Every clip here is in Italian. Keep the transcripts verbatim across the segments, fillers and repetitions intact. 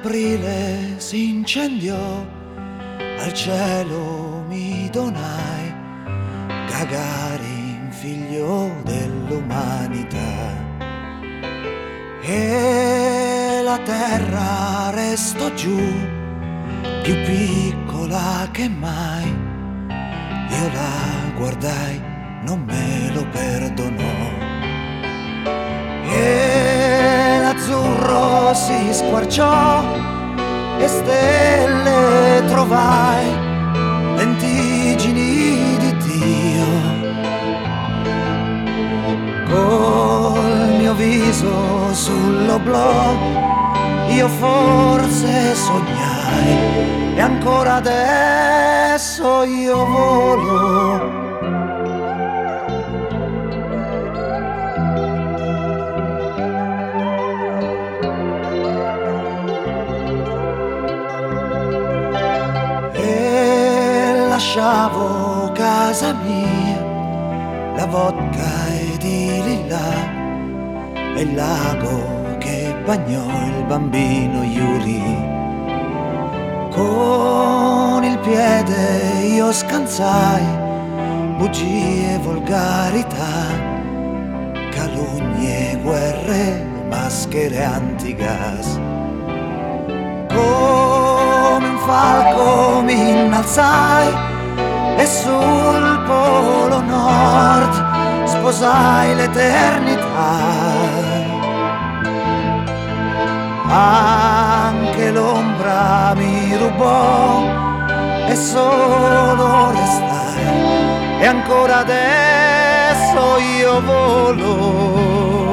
aprile si incendiò, al cielo mi donai, Gagarin, figlio dell'umanità. E la terra restò giù, più piccola che mai. Io la guardai, non me lo perdonò. E l'azzurro si squarciò e stelle trovai, lentiggini di Dio. Col mio viso sull'oblò io forse sognai, e ancora adesso io volo. Lasciavo casa mia, la vodka ed i lillà, e il lago che bagnò il bambino Yuri. Con il piede io scansai bugie e volgarità, calunnie, guerre, maschere antigas. Come un falco mi innalzai e sul polo nord sposai l'eternità. Anche l'ombra mi rubò e solo restai, e ancora adesso io volo.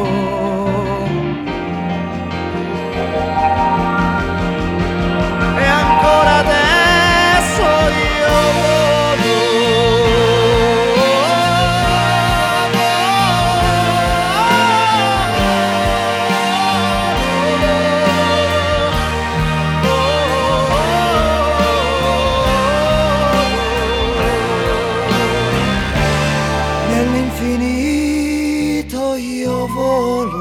E ancora adesso io volo. Nell'infinito io volo.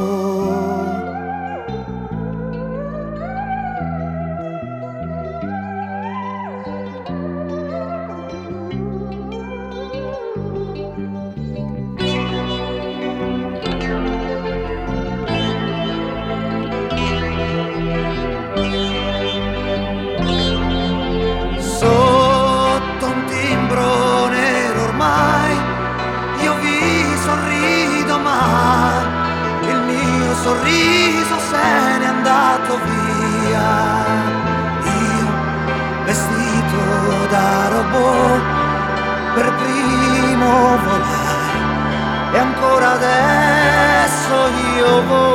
Sotto un timbro nero ormai io vi sorrido, ma il mio sorriso se n'è andato via. Io vestito da robot per primo volai, e ancora adesso io volo.